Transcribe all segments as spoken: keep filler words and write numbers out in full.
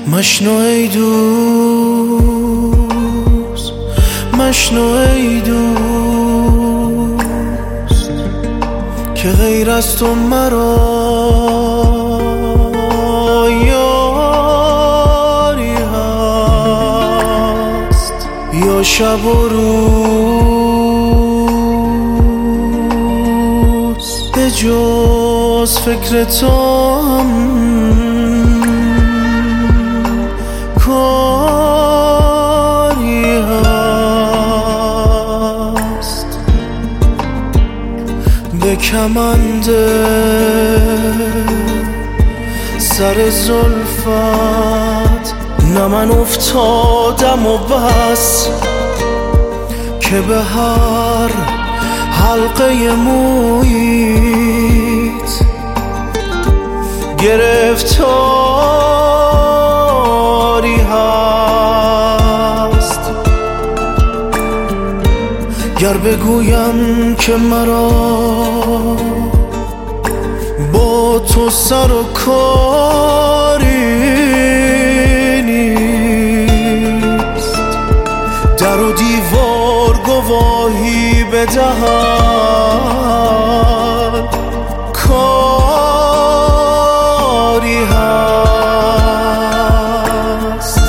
مشنو ای دوست، مشنو ای دوست که غیر از تو مرا یاری هست یا شب و روز به جز فکر تو هم کاری هست. به کمند سر زلفت نه من افتادم و بس که به هر حلقه مویت گرفتاری هست. گر بگویم که مرا با تو سر و کاری نیست، در و دیوار گواهی بدهد کاری هست.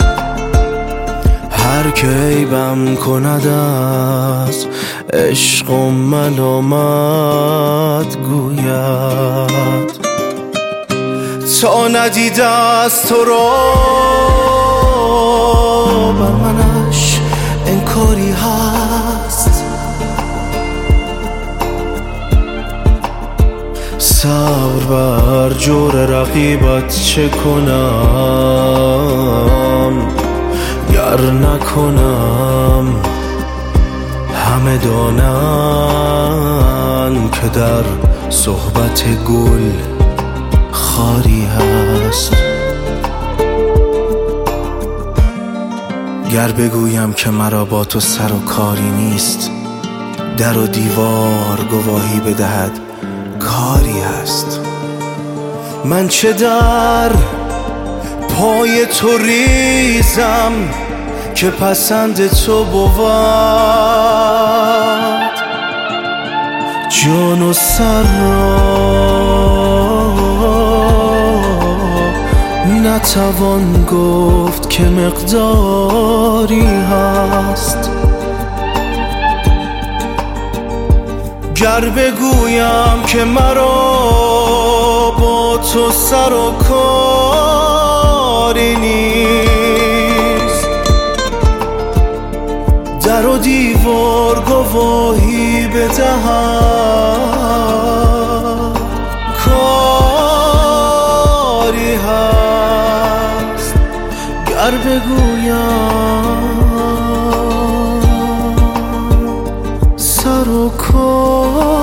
هر که عیبم کند از عشق و ملامت گوید تا ندیده از تو را بر منش انکاری هست. صبر بر جور رقیبت چه کنم گر نکنم همه دانند که در صحبت گل خاری هست. گر بگویم که مرا با تو سر و کاری نیست، در و دیوار گواهی بدهد کاری هست. من چه در پای تو ریزم که پسند تو بود، جان و سر را نتوان گفت که مقداری هست. گر بگویم که مرا با تو سر و کاری نیست، در و دیوار گواهی بدهد کاری هست. گر بگویم سر و کاری